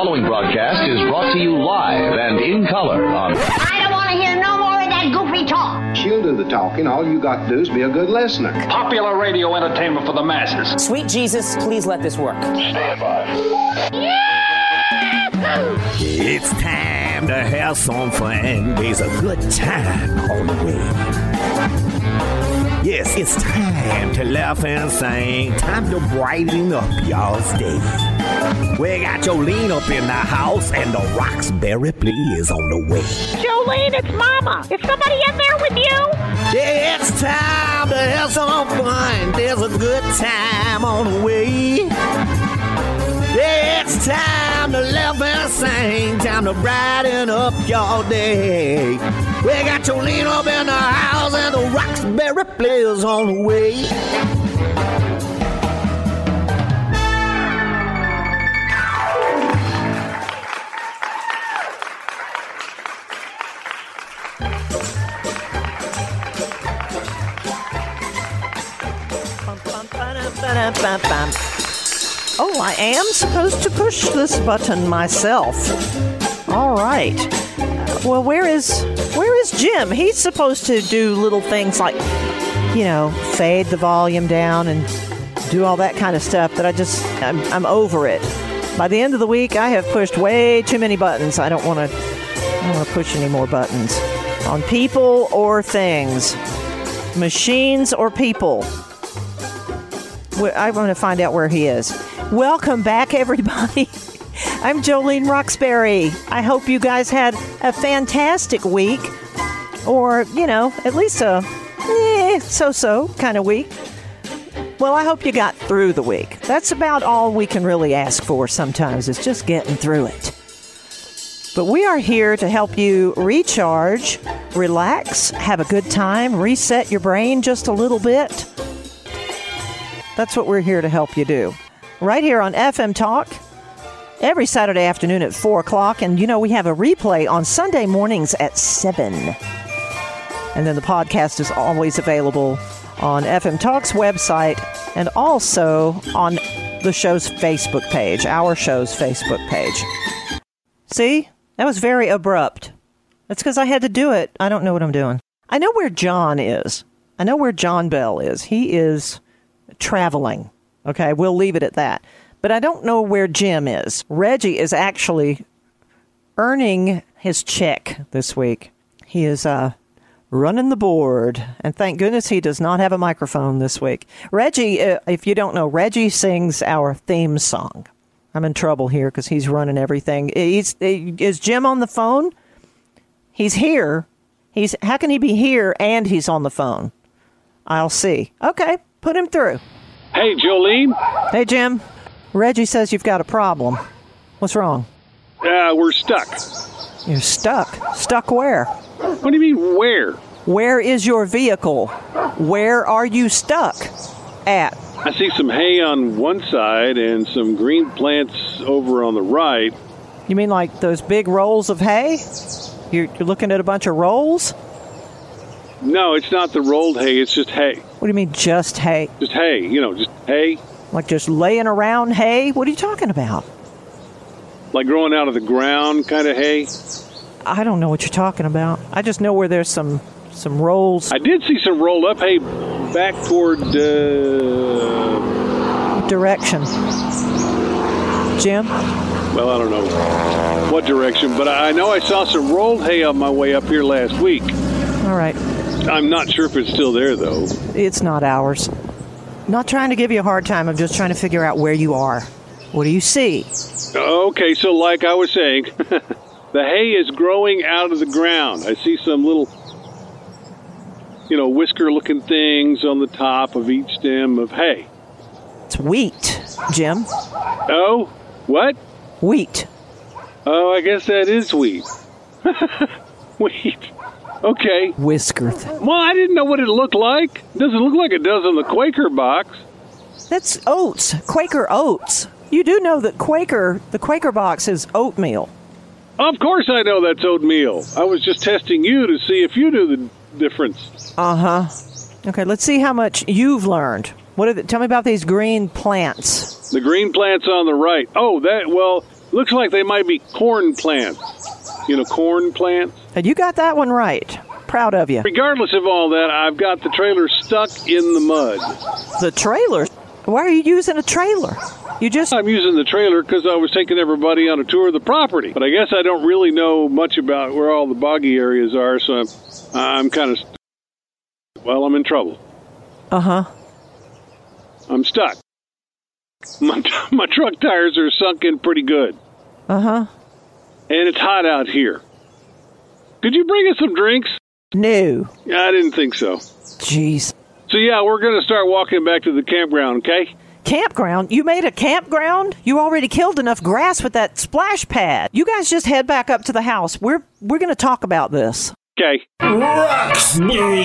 following broadcast is brought to you live and in color on... I don't want to hear no more of that goofy talk. She'll do the talking. All you got to do is be a good listener. Popular radio entertainment for the masses. Sweet Jesus, please let this work. Stand by. It's time to have some fun. There's a good time on the way. Yes, it's time to laugh and sing. Time to brighten up y'all's day. We got Jolene up in the house and the Roxbury play is on the way. Jolene, it's Mama. Is somebody in there with you? Yeah, it's time to have some fun. There's a good time on the way. Yeah, it's time to laugh and sing. Time to brighten up your day. We got Jolene up in the house and the Roxbury players on the way. Oh, I am supposed to push this button myself. All right. Well, where is Jim? He's supposed to do little things like, fade the volume down and do all that kind of stuff, but I'm over it. By the end of the week, I have pushed way too many buttons. I don't want to push any more buttons on people or things, machines or people. I want to find out where he is. Welcome back, everybody. I'm Jolene Roxbury. I hope you guys had a fantastic week, or, at least a so-so kind of week. Well, I hope you got through the week. That's about all we can really ask for sometimes, is just getting through it. But we are here to help you recharge, relax, have a good time, reset your brain just a little bit. That's what we're here to help you do. Right here on FM Talk, every Saturday afternoon at 4 o'clock. And, we have a replay on Sunday mornings at 7. And then the podcast is always available on FM Talk's website and also on the show's Facebook page, our show's Facebook page. See? That was very abrupt. That's because I had to do it. I don't know what I'm doing. I know where John is. I know where John Bell is. He is traveling. Okay, we'll leave it at that. But I don't know where Jim is. Reggie is actually earning his check this week. He is running the board. And thank goodness he does not have a microphone this week. Reggie, if you don't know, Reggie sings our theme song. I'm in trouble here because he's running everything. Is Jim on the phone? He's here. How can he be here and he's on the phone? I'll see. Okay, put him through. Hey, Jolene. Hey, Jim. Reggie says you've got a problem. What's wrong? We're stuck. You're stuck? Stuck where? What do you mean, where? Where is your vehicle? Where are you stuck at? I see some hay on one side and some green plants over on the right. You mean like those big rolls of hay? You're looking at a bunch of rolls? No, it's not the rolled hay. It's just hay. What do you mean, just hay? Just hay. Just hay. Like just laying around hay? What are you talking about? Like growing out of the ground kind of hay? I don't know what you're talking about. I just know where there's some rolls. I did see some rolled up hay back toward... direction. Jim? Well, I don't know what direction, but I know I saw some rolled hay on my way up here last week. All right. I'm not sure if it's still there, though. It's not ours. Not trying to give you a hard time. I'm just trying to figure out where you are. What do you see? Okay, so like I was saying, the hay is growing out of the ground. I see some little, whisker-looking things on the top of each stem of hay. It's wheat, Jim. Oh, what? Wheat. Oh, I guess that is wheat. Wheat. Okay. Whisker. Well, I didn't know what it looked like. It doesn't look like it does on the Quaker box. That's oats. Quaker oats. You do know that the Quaker box is oatmeal. Of course I know that's oatmeal. I was just testing you to see if you knew the difference. Uh-huh. Okay, let's see how much you've learned. Tell me about these green plants. The green plants on the right. Oh, looks like they might be corn plants. Corn plants. And you got that one right. Proud of you. Regardless of all that, I've got the trailer stuck in the mud. The trailer? Why are you using a trailer? I'm using the trailer because I was taking everybody on a tour of the property. But I guess I don't really know much about where all the boggy areas are, so I'm kind of... Well, I'm in trouble. Uh-huh. I'm stuck. My truck tires are sunk in pretty good. Uh-huh. And it's hot out here. Could you bring us some drinks? No. Yeah, I didn't think so. Jeez. So, yeah, we're going to start walking back to the campground, okay? Campground? You made a campground? You already killed enough grass with that splash pad. You guys just head back up to the house. We're going to talk about this. Okay. Roxbury!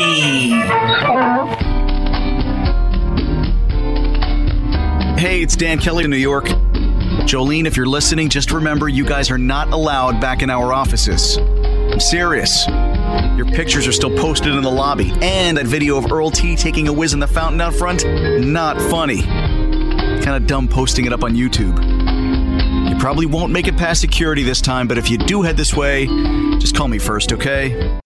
Hey, it's Dan Kelly in New York. Jolene, if you're listening, just remember you guys are not allowed back in our offices. I'm serious. Your pictures are still posted in the lobby. And that video of Earl T taking a whiz in the fountain out front? Not funny. Kind of dumb posting it up on YouTube. You probably won't make it past security this time, but if you do head this way, just call me first, okay?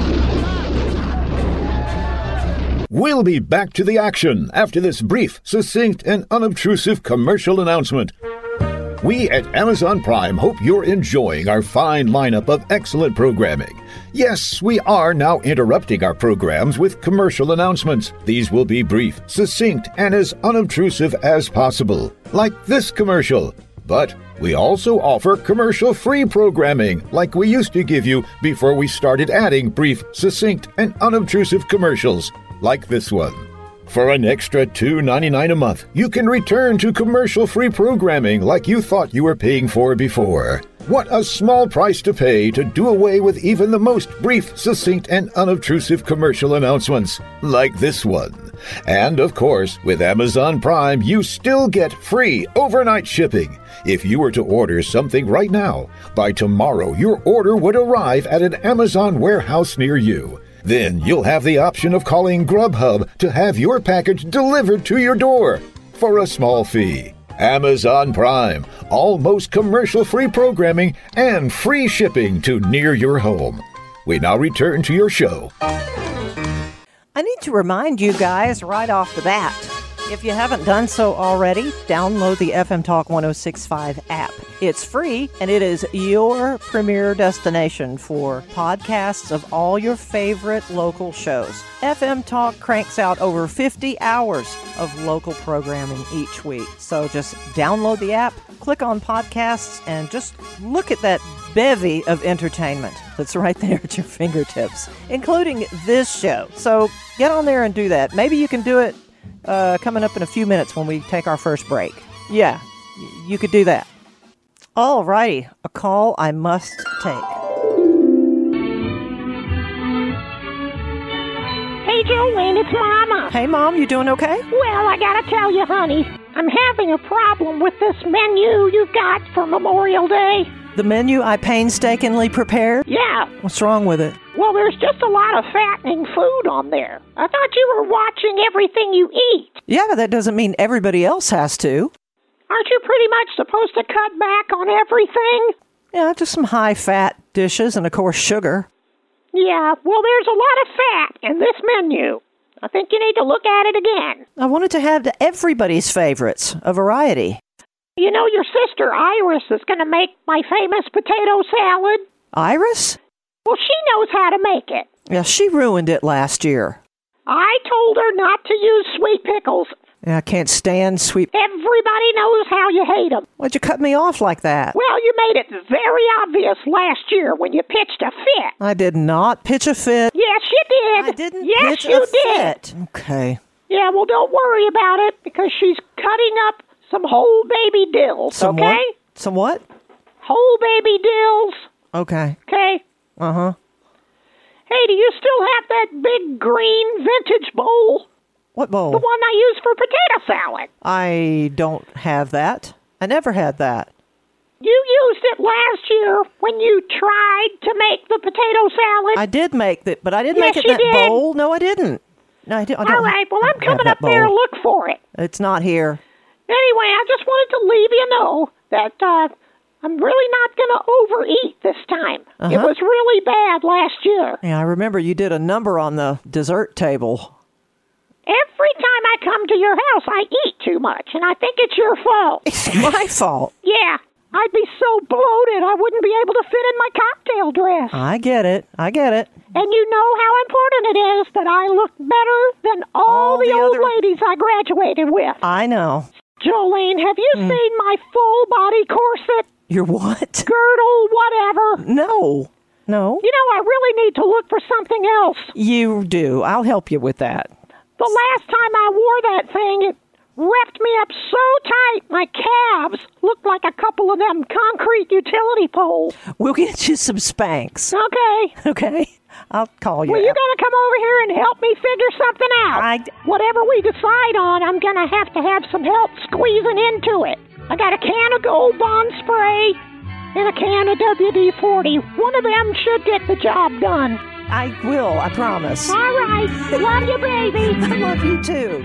We'll be back to the action after this brief, succinct, and unobtrusive commercial announcement. We at Amazon Prime hope you're enjoying our fine lineup of excellent programming. Yes, we are now interrupting our programs with commercial announcements. These will be brief, succinct, and as unobtrusive as possible, like this commercial. But we also offer commercial-free programming, like we used to give you before we started adding brief, succinct, and unobtrusive commercials, like this one. For an extra $2.99 a month, you can return to commercial-free programming like you thought you were paying for before. What a small price to pay to do away with even the most brief, succinct, and unobtrusive commercial announcements, like this one. And, of course, with Amazon Prime, you still get free overnight shipping. If you were to order something right now, by tomorrow your order would arrive at an Amazon warehouse near you. Then you'll have the option of calling Grubhub to have your package delivered to your door for a small fee. Amazon Prime, almost commercial-free programming and free shipping to near your home. We now return to your show. I need to remind you guys right off the bat, if you haven't done so already, download the FM Talk 106.5 app. It's free, and it is your premier destination for podcasts of all your favorite local shows. FM Talk cranks out over 50 hours of local programming each week. So just download the app, click on podcasts, and just look at that bevy of entertainment that's right there at your fingertips, including this show. So get on there and do that. Maybe you can do it coming up in a few minutes when we take our first break. Yeah, you could do that. All righty, a call I must take. Hey, Jolene, it's Mama. Hey, Mom, you doing okay? Well, I gotta tell you, honey, I'm having a problem with this menu you've got for Memorial Day. The menu I painstakingly prepared? Yeah. What's wrong with it? Well, there's just a lot of fattening food on there. I thought you were watching everything you eat. Yeah, but that doesn't mean everybody else has to. Aren't you pretty much supposed to cut back on everything? Yeah, just some high-fat dishes and, of course, sugar. Yeah, well, there's a lot of fat in this menu. I think you need to look at it again. I wanted to have everybody's favorites, a variety. You know, your sister Iris is going to make my famous potato salad. Iris? Well, she knows how to make it. Yeah, she ruined it last year. I told her not to use sweet pickles. Yeah, I can't stand sweet... Everybody knows how you hate them. Why'd you cut me off like that? Well, you made it very obvious last year when you pitched a fit. I did not pitch a fit. Yes, you did. I didn't yes, pitch you a did. fit. Okay. Yeah, well, don't worry about it because she's cutting up some whole baby dills, Some okay? what? Some what? Whole baby dills. Okay. Okay? Uh-huh. Hey, do you still have that big green vintage bowl? What bowl? The one I use for potato salad. I don't have that. I never had that. You used it last year when you tried to make the potato salad. I did make it, but I didn't Yes, make it you in that did. bowl. No, I didn't. No, I don't. All right, well, I'm coming up there to look for it. It's not here. Anyway, I just wanted to leave you know that I'm really not going to overeat this time. It was really bad last year. Yeah, I remember you did a number on the dessert table. Every time I come to your house, I eat too much, and I think it's your fault. It's my fault. Yeah, I'd be so bloated I wouldn't be able to fit in my cocktail dress. I get it. And you know how important it is that I look better than all the old ladies I graduated with. I know. Jolene, have you seen my full-body corset? Your what? Girdle, whatever. No. You know, I really need to look for something else. You do. I'll help you with that. The last time I wore that thing, it wrapped me up so tight my calves looked like a couple of them concrete utility poles. We'll get you some Spanx. Okay. I'll call you. Well, you got to come over here and help me figure something out. Whatever we decide on, I'm going to have some help squeezing into it. I got a can of Gold Bond spray and a can of WD-40. One of them should get the job done. I will, I promise. All right. Love you, baby. I love you, too.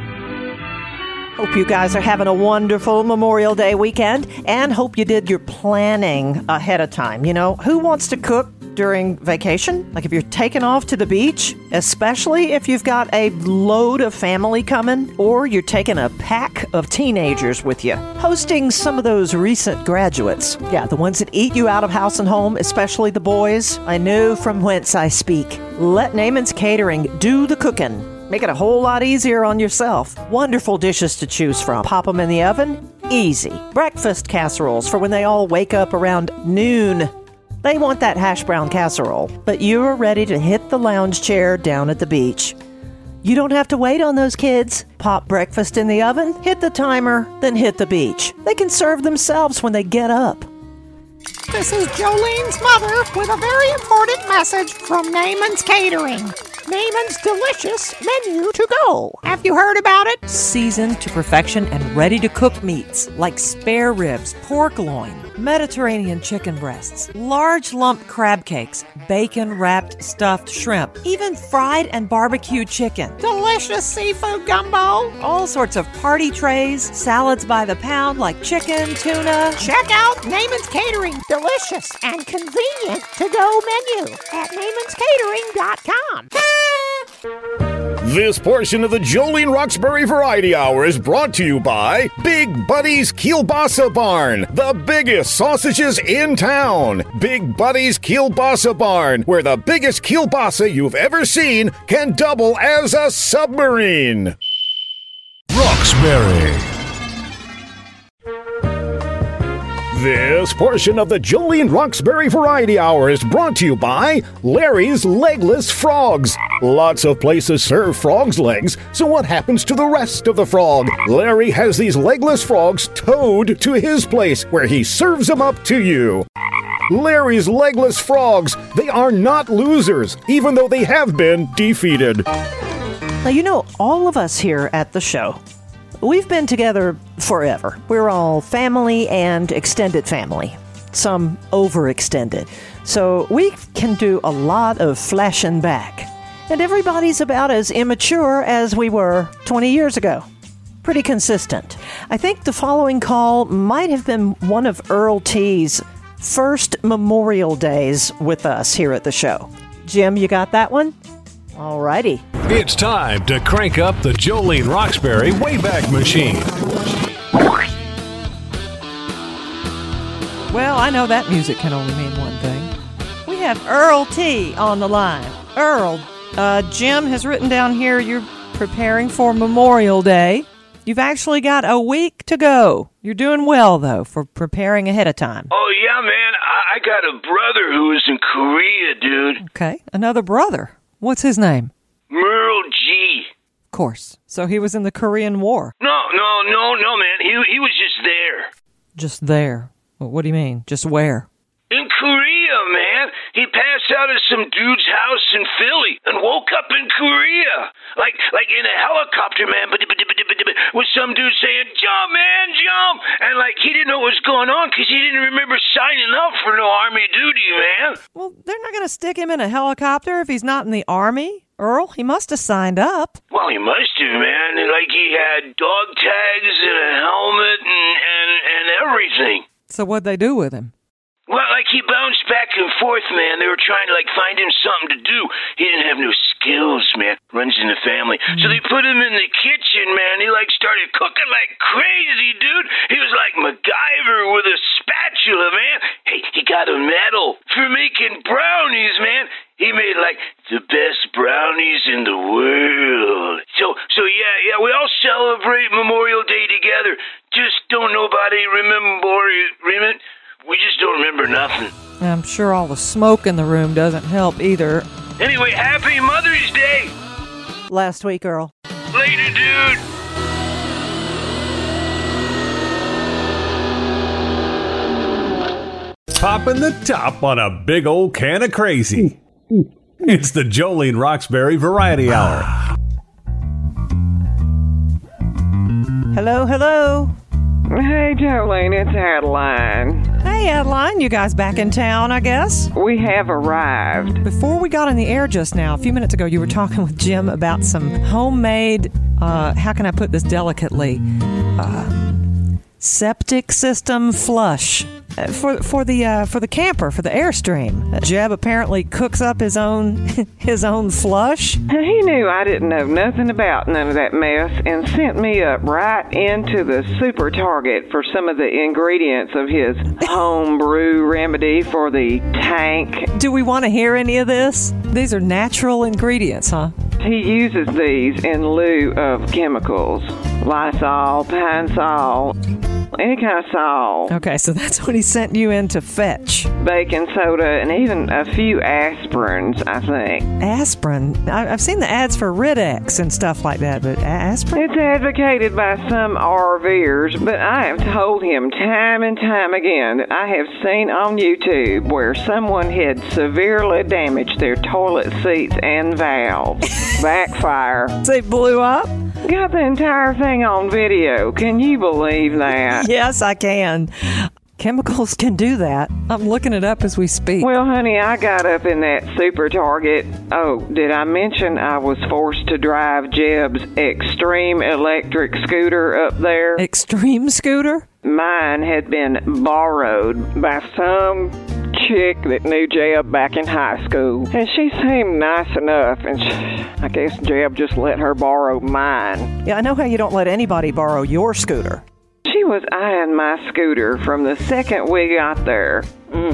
Hope you guys are having a wonderful Memorial Day weekend, and hope you did your planning ahead of time. You know, who wants to cook during vacation? Like if you're taking off to the beach, especially if you've got a load of family coming, or you're taking a pack of teenagers with you. Hosting some of those recent graduates. Yeah, the ones that eat you out of house and home, especially the boys. I know from whence I speak. Let Naaman's Catering do the cooking. Make it a whole lot easier on yourself. Wonderful dishes to choose from. Pop them in the oven. Easy. Breakfast casseroles for when they all wake up around noon. They want that hash brown casserole, but you're ready to hit the lounge chair down at the beach. You don't have to wait on those kids. Pop breakfast in the oven, hit the timer, then hit the beach. They can serve themselves when they get up. This is Jolene's mother with a very important message from Naaman's Catering. Naaman's delicious menu to go. Have you heard about it? Seasoned to perfection and ready to cook meats like spare ribs, pork loin, Mediterranean chicken breasts, large lump crab cakes, bacon wrapped stuffed shrimp, even fried and barbecued chicken. Delicious seafood gumbo. All sorts of party trays, salads by the pound like chicken, tuna. Check out Naaman's Catering. Delicious and convenient to-go menu at Naaman'sCatering.com. This portion of the Jolene Roxbury Variety Hour is brought to you by Big Buddy's Kielbasa Barn, the biggest sausages in town. Big Buddy's Kielbasa Barn, where the biggest kielbasa you've ever seen can double as a submarine. Roxbury. This portion of the Jolene Roxbury Variety Hour is brought to you by Larry's Legless Frogs. Lots of places serve frogs' legs, so what happens to the rest of the frog? Larry has these legless frogs towed to his place, where he serves them up to you. Larry's Legless Frogs, they are not losers, even though they have been defeated. Now, you know, all of us here at the show, we've been together forever. We're all family and extended family, some overextended. So we can do a lot of flashing back. And everybody's about as immature as we were 20 years ago. Pretty consistent. I think the following call might have been one of Earl T's first Memorial Days with us here at the show. Jim, you got that one? All righty. It's time to crank up the Jolene Roxbury Wayback Machine. Well, I know that music can only mean one thing. We have Earl T on the line. Earl, Jim has written down here you're preparing for Memorial Day. You've actually got a week to go. You're doing well, though, for preparing ahead of time. Oh, yeah, man. I got a brother who is in Korea, dude. Okay, another brother. What's his name? Merle G. Of course. So he was in the Korean War. No, man. He was just there. Just there? What do you mean? Just where? In Korea, man. He passed out at some dude's house in Philly and woke up in Korea. Like in a helicopter, man, with some dude saying, "Jump, man, jump!" And he didn't know what was going on because he didn't remember signing up for no army duty, man. Well, they're not going to stick him in a helicopter if he's not in the army. Earl, he must have signed up. Well, he must have, man. Like he had dog tags and a helmet and everything. So what'd they do with him? Well, like he bounced back and forth, man. They were trying to find him something to do. He didn't have no skills, man. Runs in the family. So they put him in the kitchen, man. He started cooking like crazy, dude. He was like MacGyver with a spatula, man. Hey, he got a medal for making brownies, man. He made the best brownies in the world. So yeah, we all celebrate Memorial Day together. Just don't nobody remember. We just don't remember nothing. I'm sure all the smoke in the room doesn't help either. Anyway, happy Mother's Day! Last week, Earl. Later, dude! Popping the top on a big old can of crazy. It's the Jolene Roxbury Variety Hour. Hello, hello. Hey, Jolene, it's Adeline. Hey, Adeline, you guys back in town, I guess? We have arrived. Before we got on the air just now, a few minutes ago, you were talking with Jim about some homemade, how can I put this delicately, septic system flush for the camper, for the Airstream. Jeb apparently cooks up his own flush. He knew I didn't know nothing about none of that mess and sent me up right into the Super Target for some of the ingredients of his homebrew remedy for the tank. Do we want to hear any of this? These are natural ingredients, huh? He uses these in lieu of chemicals. Lysol, Pine Sol, any kind of sol. Okay, so that's what he sent you in to fetch. Baking soda and even a few aspirins, I think. Aspirin? I've seen the ads for Rid-X and stuff like that, but aspirin? It's advocated by some RVers, but I have told him time and time again that I have seen on YouTube where someone had severely damaged their toilet seats and valves. Backfire. They blew up? Got the entire thing on video. Can you believe that? Yes, I can. Chemicals can do that. I'm looking it up as we speak. Well, honey, I got up in that Super Target. Oh, did I mention I was forced to drive Jeb's Extreme electric scooter up there? Extreme scooter? Mine had been borrowed by some chick that knew Jeb back in high school. And she seemed nice enough, and I guess Jeb just let her borrow mine. Yeah, I know how you don't let anybody borrow your scooter. She was eyeing my scooter from the second we got there.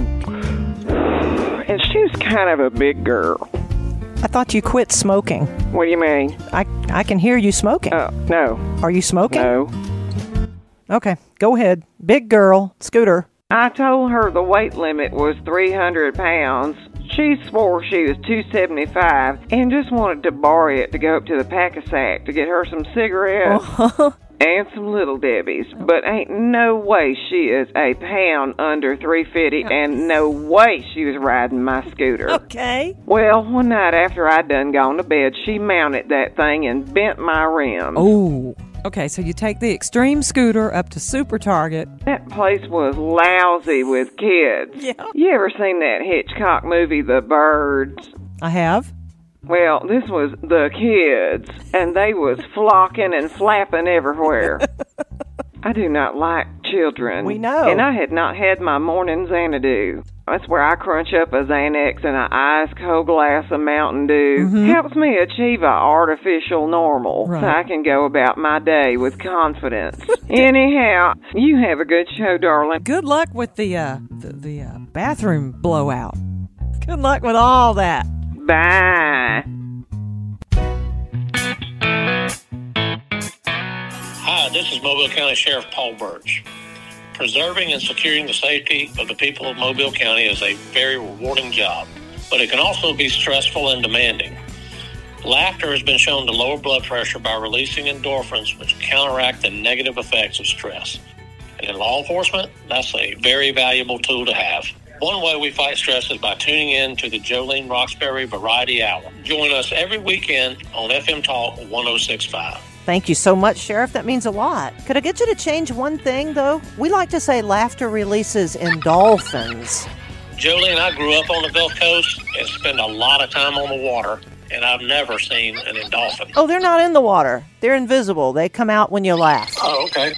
And she was kind of a big girl. I thought you quit smoking. What do you mean? I can hear you smoking. No. Are you smoking? No. Okay, go ahead. Big girl, scooter. I told her the weight limit was 300 pounds. She swore she was 275 and just wanted to borrow it to go up to the Pack-a-Sack to get her some cigarettes and some Little Debbie's. But ain't no way she is a pound under 350 and no way she was riding my scooter. Okay. Well, one night after I'd done gone to bed, she mounted that thing and bent my rims. Oh. Okay, so you take the Extreme scooter up to Super Target. That place was lousy with kids. Yeah. You ever seen that Hitchcock movie, The Birds? I have. Well, this was the kids, and they was flocking and flapping everywhere. I do not like children. We know. And I had not had my morning Xanadu. That's where I crunch up a Xanax and an ice cold glass of Mountain Dew. Helps me achieve a artificial normal so I can go about my day with confidence. Anyhow, you have a good show, darling. Good luck with the bathroom blowout. Good luck with all that. Bye. Hi, this is Mobile County Sheriff Paul Birch. Preserving and securing the safety of the people of Mobile County is a very rewarding job, but it can also be stressful and demanding. Laughter has been shown to lower blood pressure by releasing endorphins, which counteract the negative effects of stress. And in law enforcement, that's a very valuable tool to have. One way we fight stress is by tuning in to the Jolene Roxbury Variety Hour. Join us every weekend on FM Talk 106.5. Thank you so much, Sheriff. That means a lot. Could I get you to change one thing, though? We like to say laughter releases endorphins. Jolene, I grew up on the Gulf Coast and spent a lot of time on the water. and I've never seen an dolphin. Oh, they're not in the water. They're invisible. They come out when you laugh. Oh, okay.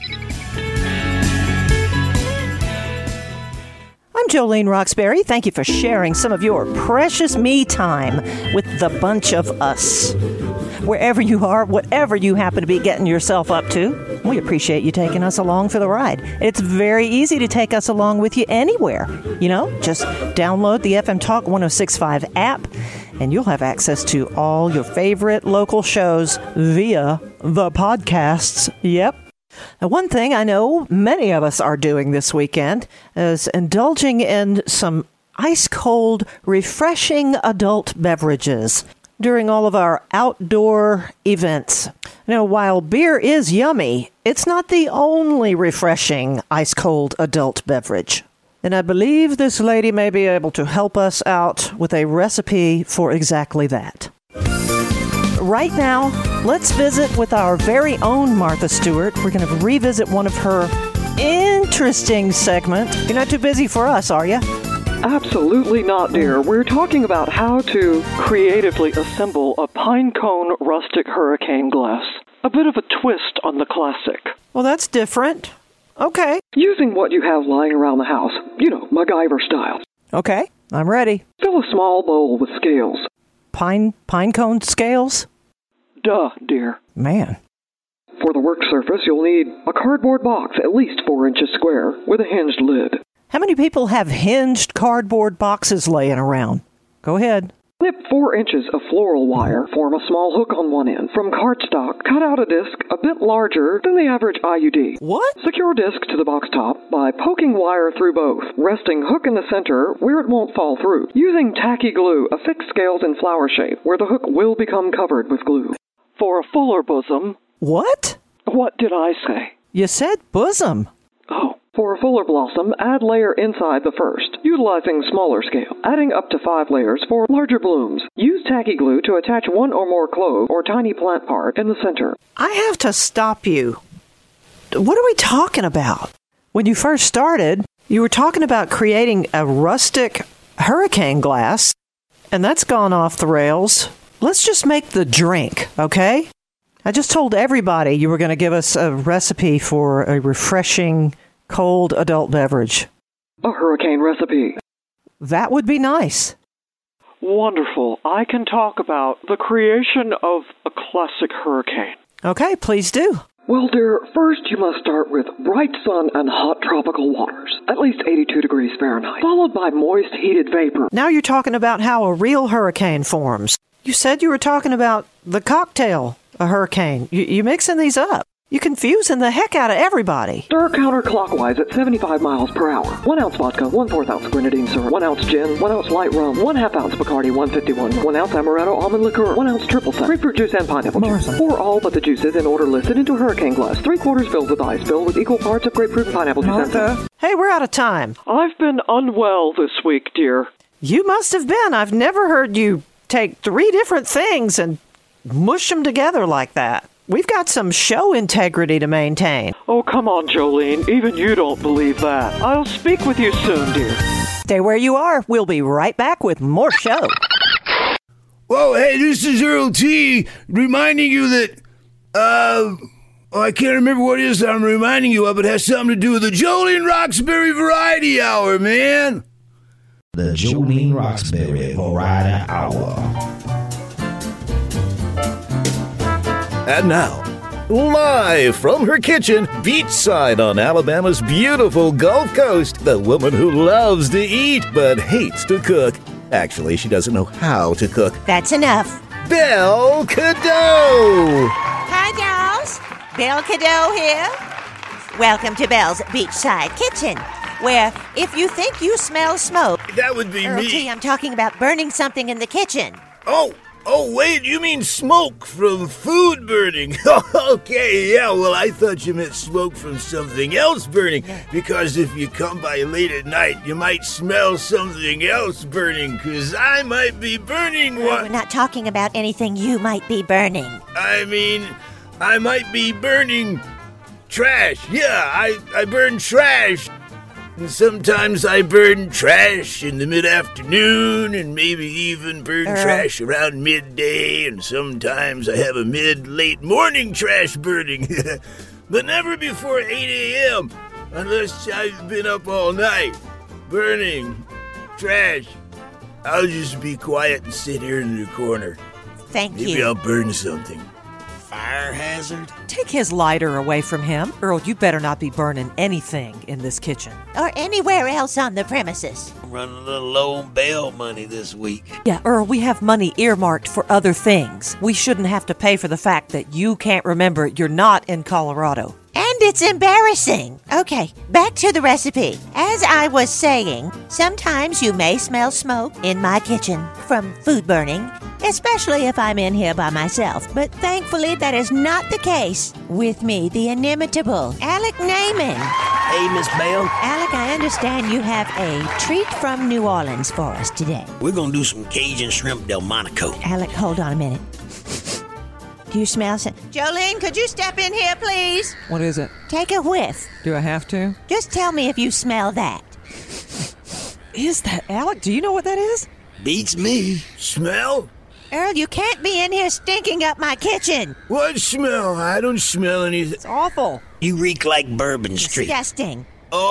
I'm Jolene Roxbury. Thank you for sharing some of your precious me time with the bunch of us. Wherever you are, whatever you happen to be getting yourself up to, we appreciate you taking us along for the ride. It's very easy to take us along with you anywhere. You know, just download the FM Talk 106.5 app, and you'll have access to all your favorite local shows via the podcasts. Yep. Now, one thing I know many of us are doing this weekend is indulging in some ice-cold, refreshing adult beverages during all of our outdoor events. You know, while beer is yummy, it's not the only refreshing ice-cold adult beverage. And I believe this lady may be able to help us out with a recipe for exactly that. Right now, let's visit with our very own Martha Stewart. We're going to revisit one of her interesting segments. You're not too busy for us, are you? Absolutely not, dear. We're talking about how to creatively assemble a pine cone rustic hurricane glass. A bit of a twist on the classic. Well, that's different. Okay. Using what you have lying around the house. You know, MacGyver style. Okay, I'm ready. Fill a small bowl with scales. Pine cone scales? Duh, dear. Man. For the work surface, you'll need a cardboard box at least 4 inches square with a hinged lid. How many people have hinged cardboard boxes laying around? Go ahead. Snip 4 inches of floral wire, form a small hook on one end. From cardstock, cut out a disc a bit larger than the average IUD. What? Secure disc to the box top by poking wire through both, resting hook in the center where it won't fall through. Using tacky glue, affix scales in flower shape where the hook will become covered with glue. For a fuller bosom... What? What did I say? You said bosom. Oh. For a fuller blossom, add layer inside the first, utilizing smaller scale, adding up to 5 layers for larger blooms. Use tacky glue to attach one or more clove or tiny plant part in the center. I have to stop you. What are we talking about? When you first started, you were talking about creating a rustic hurricane glass, and that's gone off the rails. Let's just make the drink, okay? I just told everybody you were going to give us a recipe for a refreshing cold adult beverage. A hurricane recipe. That would be nice. Wonderful. I can talk about the creation of a classic hurricane. Okay, please do. Well, dear, first you must start with bright sun and hot tropical waters, at least 82 degrees Fahrenheit, followed by moist, heated vapor. Now you're talking about how a real hurricane forms. You said you were talking about the cocktail, a hurricane. You're mixing these up. You're confusing the heck out of everybody. Stir counterclockwise at 75 miles per hour. 1 ounce vodka, 1/4 ounce grenadine syrup, 1 ounce gin, 1 ounce light rum, 1/2 ounce Bacardi 151, 1 ounce amaretto almond liqueur, 1 ounce triple sec, grapefruit juice and pineapple juice. Pour all but the juices in order listed into a hurricane glass. 3/4 filled with ice, filled with equal parts of grapefruit and pineapple juice. Hey, we're out of time. I've been unwell this week, dear. You must have been. I've never heard you take 3 different things and mush them together like that. We've got some show integrity to maintain. Oh, come on, Jolene. Even you don't believe that. I'll speak with you soon, dear. Stay where you are. We'll be right back with more show. Whoa, hey, this is Earl T. reminding you that, I can't remember what it is that I'm reminding you of. It has something to do with the Jolene Roxbury Variety Hour, man. The Jolene Roxbury Variety Hour. And now, live from her kitchen, beachside on Alabama's beautiful Gulf Coast, the woman who loves to eat but hates to cook. Actually, she doesn't know how to cook. That's enough. Belle Cadeau! Hi, dolls. Belle Cadeau here. Welcome to Belle's Beachside Kitchen, where if you think you smell smoke... That would be Earl me. T, I'm talking about burning something in the kitchen. Oh, wait, you mean smoke from food burning? Okay, yeah, well, I thought you meant smoke from something else burning, because if you come by late at night, you might smell something else burning, because I might be burning one. We're not talking about anything you might be burning. I mean, I might be burning trash. Yeah, I burn trash. And sometimes I burn trash in the mid-afternoon and maybe even burn trash around midday, and sometimes I have a mid-late morning trash burning. But never before 8 a.m. unless I've been up all night burning trash. I'll just be quiet and sit here in the corner. Thank you. Maybe I'll burn something. Fire hazard? Take his lighter away from him. Earl, you better not be burning anything in this kitchen. Or anywhere else on the premises. I'm running a little low on bail money this week. Yeah, Earl, we have money earmarked for other things. We shouldn't have to pay for the fact that you can't remember you're not in Colorado. And it's embarrassing. Okay, back to the recipe. As I was saying, sometimes you may smell smoke in my kitchen from food burning, especially if I'm in here by myself. But thankfully, that is not the case with me, the inimitable Alec Naiman. Hey, Miss Bell. Alec, I understand you have a treat from New Orleans for us today. We're going to do some Cajun shrimp Delmonico. Alec, hold on a minute. Do you smell something? Jolene, could you step in here, please? What is it? Take a whiff. Do I have to? Just tell me if you smell that. Is that Alec? Do you know what that is? Beats me. Smell? Earl, you can't be in here stinking up my kitchen. What smell? I don't smell anything. It's awful. You reek like Bourbon Street. Disgusting.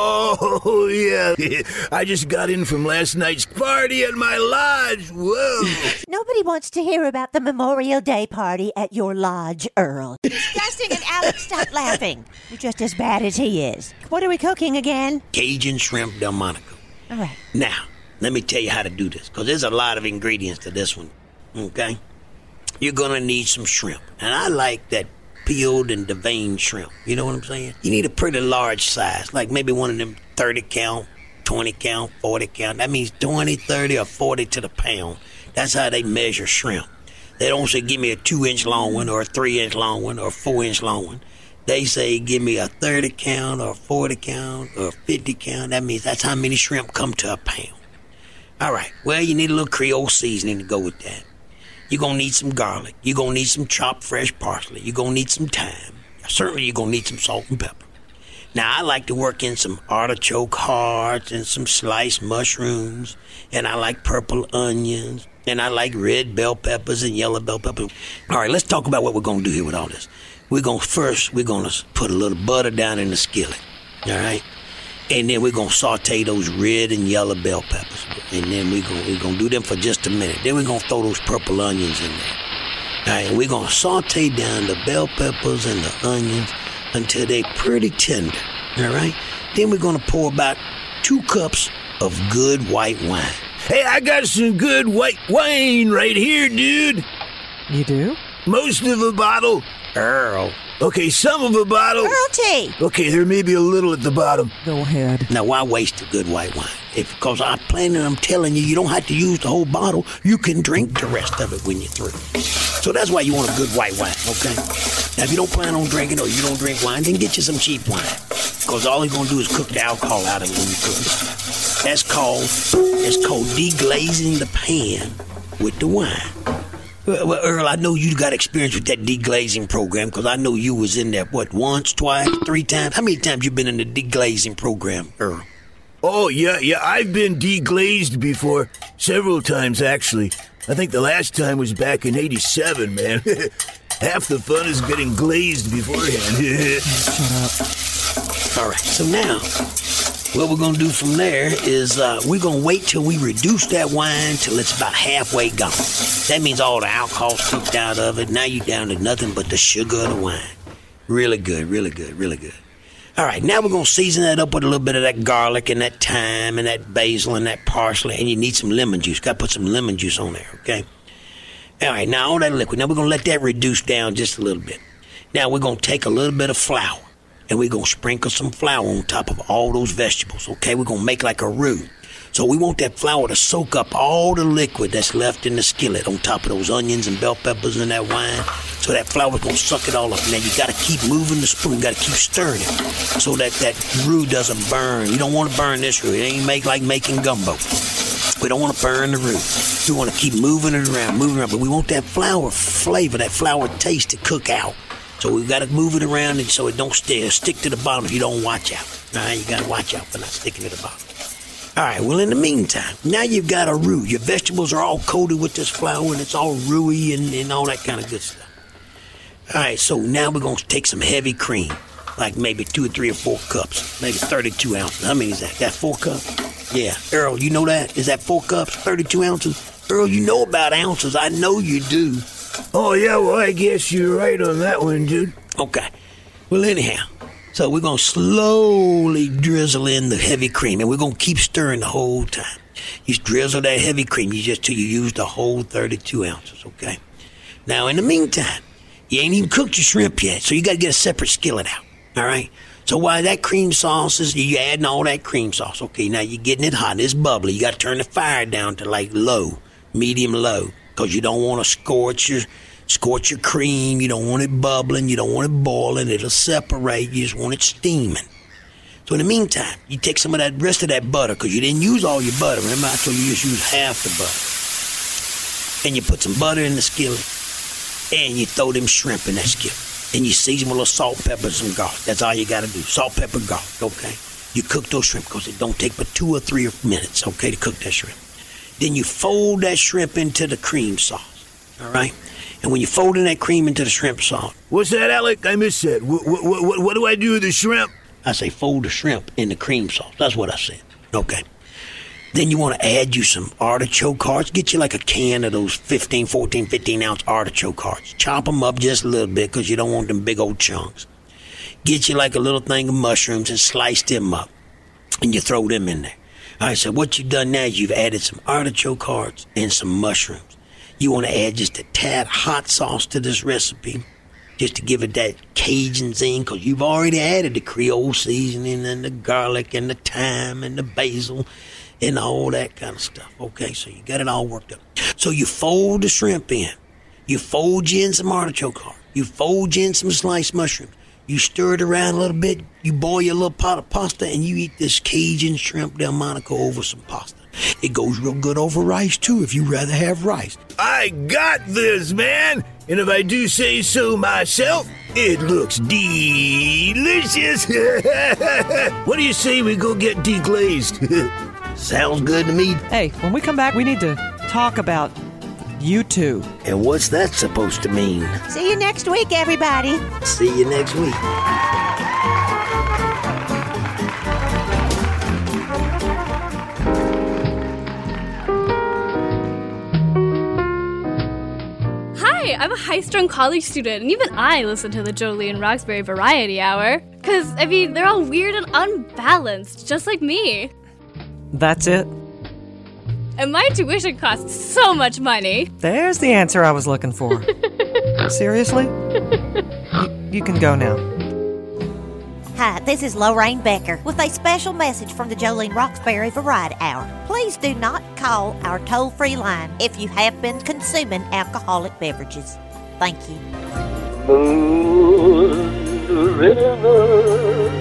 Oh, yeah. I just got in from last night's party at my lodge. Whoa. Nobody wants to hear about the Memorial Day party at your lodge, Earl. Disgusting, and Alex, stop laughing. You're just as bad as he is. What are we cooking again? Cajun shrimp Delmonico. All right. Now, let me tell you how to do this, because there's a lot of ingredients to this one, okay? You're going to need some shrimp, and I like that peeled and deveined shrimp. You know what I'm saying? You need a pretty large size, like maybe one of them 30 count, 20 count, 40 count. That means 20, 30, or 40 to the pound. That's how they measure shrimp. They don't say give me a 2-inch long one or a 3-inch long one or a 4-inch long one. They say give me a 30 count or 40 count or 50 count. That means that's how many shrimp come to a pound. All right, well, you need a little Creole seasoning to go with that. You're going to need some garlic. You're going to need some chopped fresh parsley. You're going to need some thyme. Certainly, you're going to need some salt and pepper. Now, I like to work in some artichoke hearts and some sliced mushrooms. And I like purple onions. And I like red bell peppers and yellow bell peppers. All right, let's talk about what we're going to do here with all this. We're going to put a little butter down in the skillet. All right? And then we're going to saute those red and yellow bell peppers. And then we're going to do them for just a minute. Then we're going to throw those purple onions in there. All right, and we're going to saute down the bell peppers and the onions until they're pretty tender. All right? Then we're going to pour about 2 cups of good white wine. Hey, I got some good white wine right here, dude. You do? Most of a bottle. Earl. Okay, some of a bottle. Earl tea. Okay, there may be a little at the bottom. Go ahead. Now, why waste a good white wine? Because I'm telling you, you don't have to use the whole bottle. You can drink the rest of it when you're through. So that's why you want a good white wine, okay? Now, if you don't plan on drinking or you don't drink wine, then get you some cheap wine. Because all you're going to do is cook the alcohol out of it when you cook it. That's called deglazing the pan with the wine. Well, Earl, I know you got experience with that deglazing program because I know you was in there, once, twice, 3 times? How many times you been in the deglazing program, Earl? Oh, yeah, I've been deglazed before. Several times, actually. I think the last time was back in 87, man. Half the fun is getting glazed beforehand. Shut up. All right, so now what we're going to do from there is we're going to wait till we reduce that wine till it's about halfway gone. That means all the alcohol's cooked out of it. Now you're down to nothing but the sugar of the wine. Really good, really good, really good. All right, now we're going to season that up with a little bit of that garlic and that thyme and that basil and that parsley. And you need some lemon juice. Got to put some lemon juice on there, okay? All right, now all that liquid. Now we're going to let that reduce down just a little bit. Now we're going to take a little bit of flour. And we're going to sprinkle some flour on top of all those vegetables, okay? We're going to make like a roux. So we want that flour to soak up all the liquid that's left in the skillet on top of those onions and bell peppers and that wine. So that flour's going to suck it all up. Now you got to keep moving the spoon. You got to keep stirring it so that roux doesn't burn. You don't want to burn this roux. It ain't like making gumbo. We don't want to burn the roux. We want to keep moving it around. But we want that flour flavor, that flour taste to cook out. So we've got to move it around and so it don't stick to the bottom if you don't watch out. All right, you got to watch out for not sticking to the bottom. All right, well, in the meantime, now you've got a roux. Your vegetables are all coated with this flour, and it's all roux-y and all that kind of good stuff. All right, so now we're going to take some heavy cream, like maybe 2 or 3 or 4 cups, maybe 32 ounces. How many is that? That 4 cups? Yeah. Earl, you know that? Is that 4 cups, 32 ounces? Earl, you know about ounces. I know you do. Oh, yeah, well, I guess you're right on that one, dude. Okay. Well, anyhow, so we're going to slowly drizzle in the heavy cream, and we're going to keep stirring the whole time. You drizzle that heavy cream till you use the whole 32 ounces, okay? Now, in the meantime, you ain't even cooked your shrimp yet, so you got to get a separate skillet out, all right? So while that cream sauce is, you're adding all that cream sauce, okay, now you're getting it hot, it's bubbly. You got to turn the fire down to like low, medium low, because you don't want to scorch your cream. You don't want it bubbling. You don't want it boiling. It'll separate. You just want it steaming. So in the meantime, you take some of that rest of that butter, because you didn't use all your butter. Remember, I told you just use half the butter. And you put some butter in the skillet, and you throw them shrimp in that skillet. And you season with a little salt, pepper, and some garlic. That's all you got to do. Salt, pepper, garlic, okay? You cook those shrimp, because it don't take but 2 or 3 minutes, okay, to cook that shrimp. Then you fold that shrimp into the cream sauce, all right? And when you're folding that cream into the shrimp sauce... What's that, Alec? I missed that. What do I do with the shrimp? I say fold the shrimp in the cream sauce. That's what I said. Okay. Then you want to add you some artichoke hearts. Get you like a can of those 15-ounce artichoke hearts. Chop them up just a little bit, because you don't want them big old chunks. Get you like a little thing of mushrooms and slice them up. And you throw them in there. All right, so what you've done now is you've added some artichoke hearts and some mushrooms. You want to add just a tad hot sauce to this recipe, just to give it that Cajun zing, because you've already added the Creole seasoning and the garlic and the thyme and the basil and all that kind of stuff. Okay, so you got it all worked up. So you fold the shrimp in. You fold in some artichoke heart. You fold in some sliced mushrooms. You stir it around a little bit. You boil your little pot of pasta, and you eat this Cajun shrimp Delmonico over some pasta. It goes real good over rice, too, if you'd rather have rice. I got this, man! And if I do say so myself, it looks delicious! What do you say we go get deglazed? Sounds good to me. Hey, when we come back, we need to talk about you two. And what's that supposed to mean? See you next week, everybody. See you next week. Hi, I'm a high-strung college student, and even I listen to the Jolene Roxbury Variety Hour. Because, they're all weird and unbalanced, just like me. That's it? And my tuition costs so much money. There's the answer I was looking for. Seriously? You can go now. Hi, this is Lorraine Becker with a special message from the Jolene Roxbury Variety Hour. Please do not call our toll-free line if you have been consuming alcoholic beverages. Thank you. Moon River,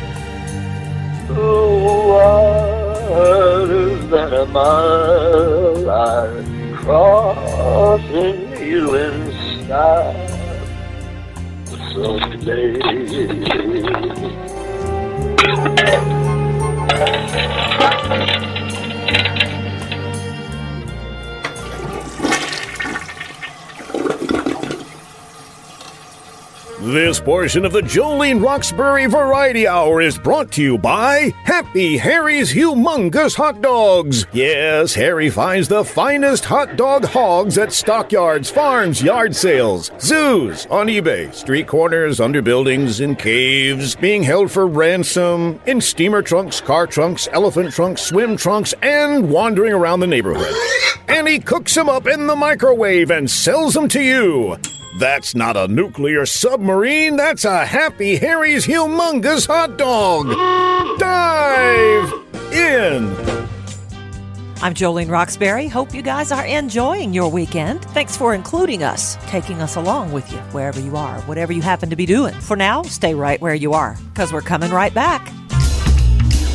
wider than a mile, I'm crossing you in style someday. This portion of the Jolene Roxbury Variety Hour is brought to you by Happy Harry's Humongous Hot Dogs. Yes, Harry finds the finest hot dog hogs at stockyards, farms, yard sales, zoos, on eBay, street corners, under buildings, in caves, being held for ransom, in steamer trunks, car trunks, elephant trunks, swim trunks, and wandering around the neighborhood. And he cooks them up in the microwave and sells them to you. That's not a nuclear submarine, that's a Happy Harry's Humongous Hot Dog. Dive in. I'm Jolene Roxbury. Hope you guys are enjoying your weekend. Thanks for including us, taking us along with you, wherever you are, whatever you happen to be doing. For now, stay right where you are, because we're coming right back.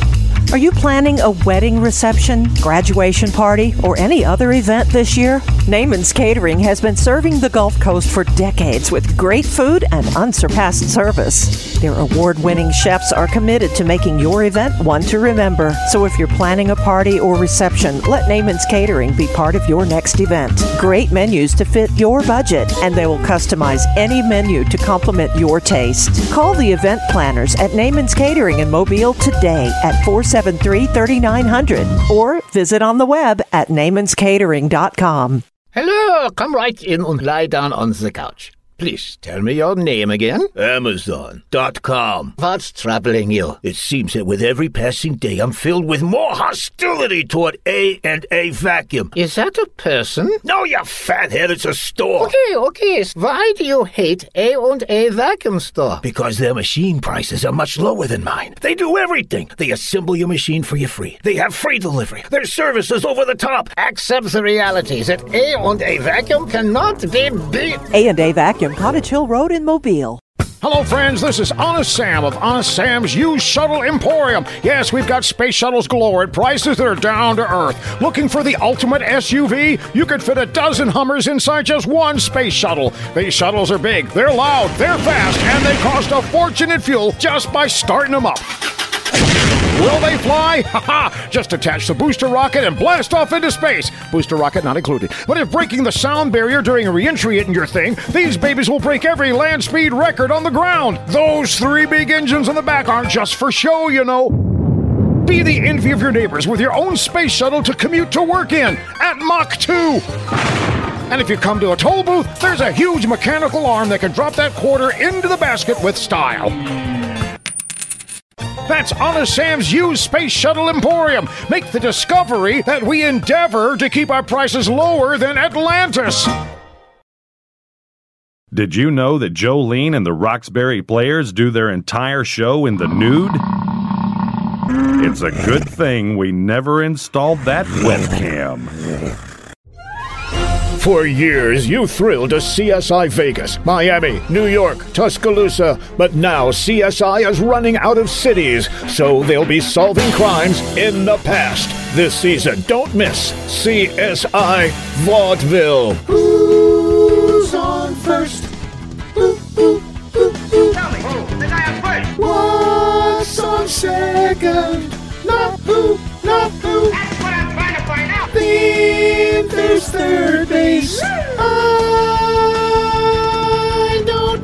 Are you planning a wedding reception, graduation party, or any other event this year? Naaman's Catering has been serving the Gulf Coast for decades with great food and unsurpassed service. Their award-winning chefs are committed to making your event one to remember. So if you're planning a party or reception, let Naaman's Catering be part of your next event. Great menus to fit your budget, and they will customize any menu to complement your taste. Call the event planners at Naaman's Catering in Mobile today at 473-3900 or visit on the web at naaman'scatering.com. Hello, come right in and lie down on the couch. Please tell me your name again. Amazon.com. What's troubling you? It seems that with every passing day, I'm filled with more hostility toward A&A Vacuum. Is that a person? No, you fathead, it's a store. Okay. Why do you hate A&A Vacuum Store? Because their machine prices are much lower than mine. They do everything. They assemble your machine for you free. They have free delivery. Their service is over the top. Accept the reality that A&A Vacuum cannot be beat. A&A Vacuum, Cottage Hill Road in Mobile. Hello, friends. This is Honest Sam of Honest Sam's Used Shuttle Emporium. Yes, we've got space shuttles galore at prices that are down to earth. Looking for the ultimate SUV? You could fit a dozen Hummers inside just one space shuttle. These shuttles are big, they're loud, they're fast, and they cost a fortune in fuel just by starting them up. Will they fly? Ha-ha! Just attach the booster rocket and blast off into space. Booster rocket not included. But if breaking the sound barrier during a re-entry isn't your thing, these babies will break every land speed record on the ground. Those 3 big engines on the back aren't just for show, you know. Be the envy of your neighbors with your own space shuttle to commute to work in at Mach 2. And if you come to a toll booth, there's a huge mechanical arm that can drop that quarter into the basket with style. That's Honest Sam's Used Space Shuttle Emporium. Make the discovery that we endeavor to keep our prices lower than Atlantis. Did you know that Jolene and the Roxbury Players do their entire show in the nude? It's a good thing we never installed that webcam. For years, you thrilled to CSI Vegas, Miami, New York, Tuscaloosa, but now CSI is running out of cities, so they'll be solving crimes in the past. This season, don't miss CSI Vaudeville. Who's on first? Tell me, the guy on first. What's on second? Not who. That's what I'm trying to find out. Then there's third base. I don't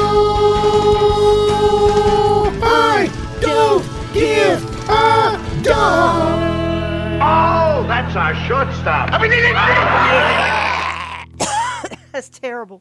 know. I don't give a darn. Oh, that's our shortstop. That's terrible.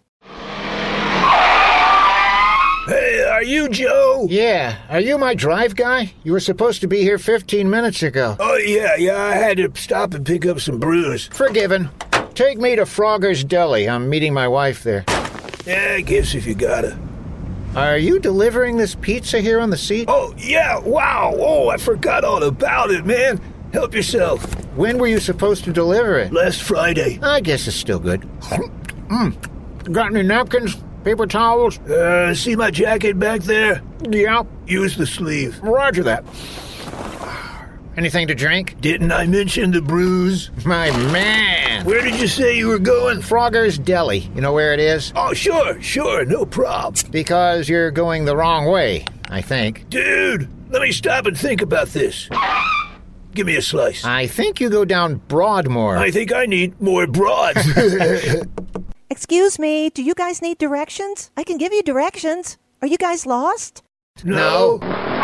Hey, are you Joe? Yeah. Are you my drive guy? You were supposed to be here 15 minutes ago. Oh, yeah. I had to stop and pick up some brews. Forgiven. Take me to Frogger's Deli. I'm meeting my wife there. Yeah, I guess if you gotta. Are you delivering this pizza here on the seat? Oh, yeah. Wow. Oh, I forgot all about it, man. Help yourself. When were you supposed to deliver it? Last Friday. I guess it's still good. Got any napkins? Paper towels? See my jacket back there? Yeah. Use the sleeve. Roger that. Anything to drink? Didn't I mention the brews? My man. Where did you say you were going? Frogger's Deli. You know where it is? Oh, sure. No prob. Because you're going the wrong way, I think. Dude, let me stop and think about this. Give me a slice. I think you go down Broadmoor. I think I need more broads. Excuse me, do you guys need directions? I can give you directions. Are you guys lost? No.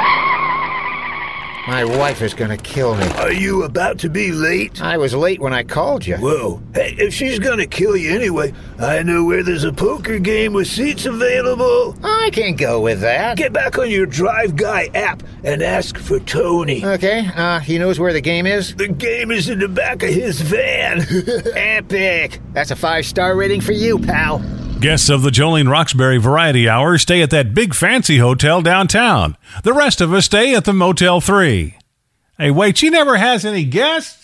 My wife is gonna kill me. Are you about to be late? I was late when I called you. Whoa. Hey, if she's gonna kill you anyway, I know where there's a poker game with seats available. I can go with that. Get back on your Drive Guy app and ask for Tony. Okay, he knows where the game is? The game is in the back of his van. Epic. That's a 5-star rating for you, pal. Guests of the Jolene Roxbury Variety Hour stay at that big fancy hotel downtown. The rest of us stay at the Motel 3. Hey, wait, she never has any guests?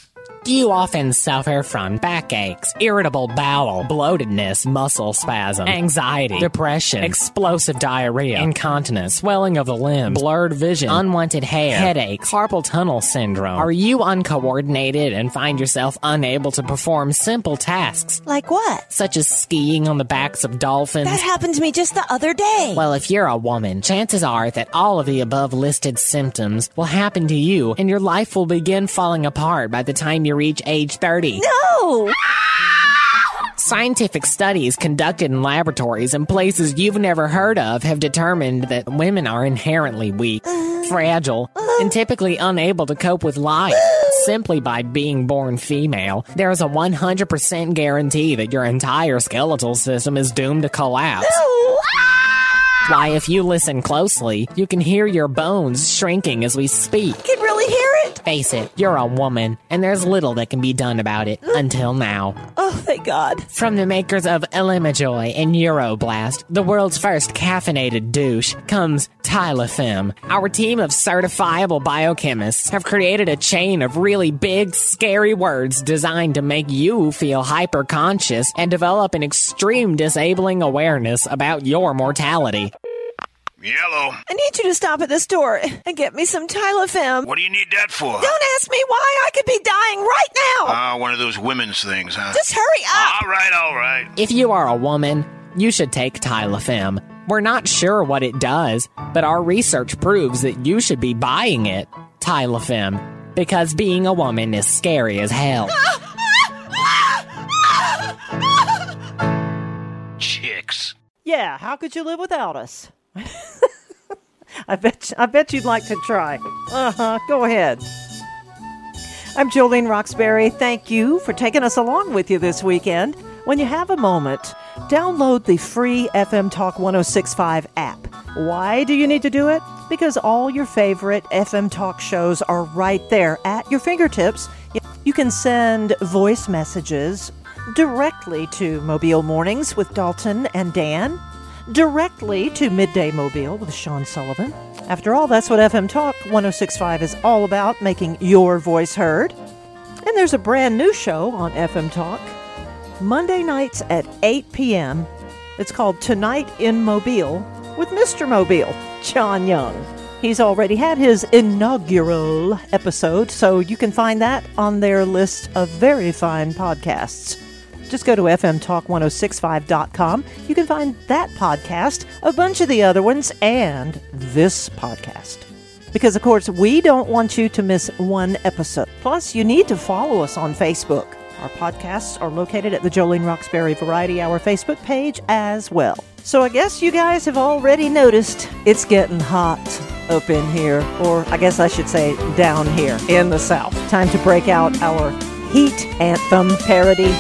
You often suffer from backaches, irritable bowel, bloatedness, muscle spasm, anxiety, depression, explosive diarrhea, incontinence, swelling of the limbs, blurred vision, unwanted hair, headaches, carpal tunnel syndrome. Are you uncoordinated and find yourself unable to perform simple tasks? Like what? Such as skiing on the backs of dolphins? That happened to me just the other day. Well, if you're a woman, chances are that all of the above listed symptoms will happen to you and your life will begin falling apart by the time you reach age 30. No! Scientific studies conducted in laboratories in places you've never heard of have determined that women are inherently weak, fragile, and typically unable to cope with life. Simply by being born female, there is a 100% guarantee that your entire skeletal system is doomed to collapse. Why, if you listen closely, you can hear your bones shrinking as we speak. I can really hear it. Face it, you're a woman, and there's little that can be done about it until now. Oh, thank God. From the makers of Elimijoy and Euroblast, the world's first caffeinated douche, comes Tylafem. Our team of certifiable biochemists have created a chain of really big, scary words designed to make you feel hyper-conscious and develop an extreme disabling awareness about your mortality. Yellow. I need you to stop at the store and get me some Tylafem. What do you need that for? Don't ask me why. I could be dying right now. One of those women's things, huh? Just hurry up. All right. If you are a woman, you should take Tylafem. We're not sure what it does, but our research proves that you should be buying it. Tylafem. Because being a woman is scary as hell. Chicks. Yeah, how could you live without us? I bet you'd like to try. Go ahead. I'm Jolene Roxbury. Thank you for taking us along with you this weekend. When you have a moment, download the free FM Talk 106.5 app. Why do you need to do it? Because all your favorite FM Talk shows are right there at your fingertips. You can send voice messages directly to Mobile Mornings with Dalton and Dan, directly to Midday Mobile with Sean Sullivan. After all, that's what FM Talk 106.5 is all about, making your voice heard. And there's a brand new show on FM Talk, Monday nights at 8 p.m. It's called Tonight in Mobile with Mr. Mobile, John Young. He's already had his inaugural episode, so you can find that on their list of very fine podcasts. Just go to fmtalk1065.com. You can find that podcast, a bunch of the other ones, and this podcast. Because, of course, we don't want you to miss one episode. Plus, you need to follow us on Facebook. Our podcasts are located at the Jolene Roxbury Variety Hour Facebook page as well. So I guess you guys have already noticed it's getting hot up in here, or I guess I should say down here in the South. Time to break out our Heat Anthem parody.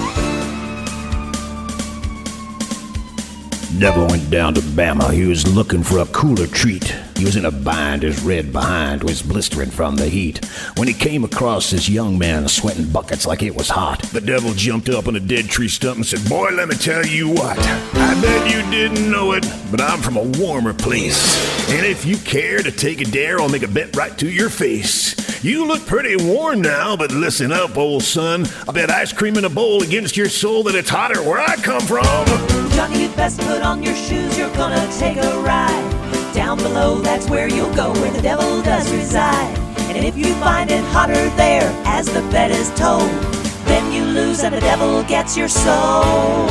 Devil went down to Bama. He was looking for a cooler treat. He was in a bind, his red behind was blistering from the heat. When he came across this young man sweating buckets like it was hot, the devil jumped up on a dead tree stump and said, "Boy, let me tell you what. I bet you didn't know it, but I'm from a warmer place. And if you care to take a dare, I'll make a bet right to your face. You look pretty warm now, but listen up, old son. I bet ice cream in a bowl against your soul that it's hotter where I come from." Johnny, you'd best put on your shoes, you're gonna take a ride. Down below, that's where you'll go, where the devil does reside. And if you find it hotter there, as the bet is told, then you lose and the devil gets your soul.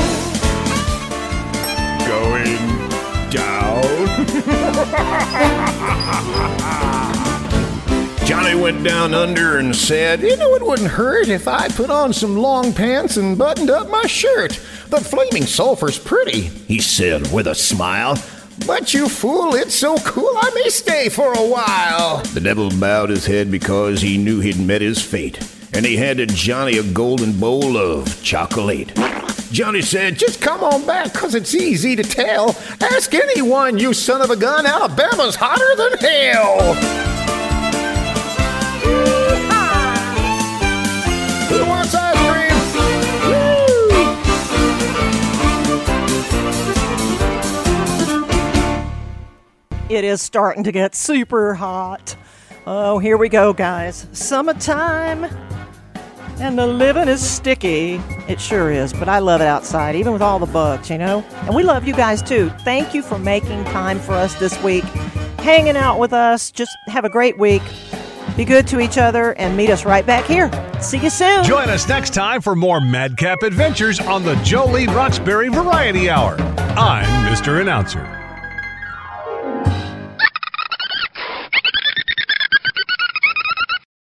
Going down. Johnny went down under and said, "You know, it wouldn't hurt if I put on some long pants and buttoned up my shirt. The flaming sulfur's pretty," he said with a smile. "But you fool, it's so cool I may stay for a while." The devil bowed his head because he knew he'd met his fate, and he handed Johnny a golden bowl of chocolate. Johnny said, "Just come on back, 'cause it's easy to tell. Ask anyone, you son of a gun, Alabama's hotter than hell." Who wants ice cream? It is starting to get super hot. Oh, here we go, guys. Summertime. And the living is sticky. It sure is, but I love it outside, even with all the bugs, you know? And we love you guys, too. Thank you for making time for us this week, hanging out with us. Just have a great week. Be good to each other and meet us right back here. See you soon. Join us next time for more Madcap Adventures on the Jolene Roxbury Variety Hour. I'm Mr. Announcer.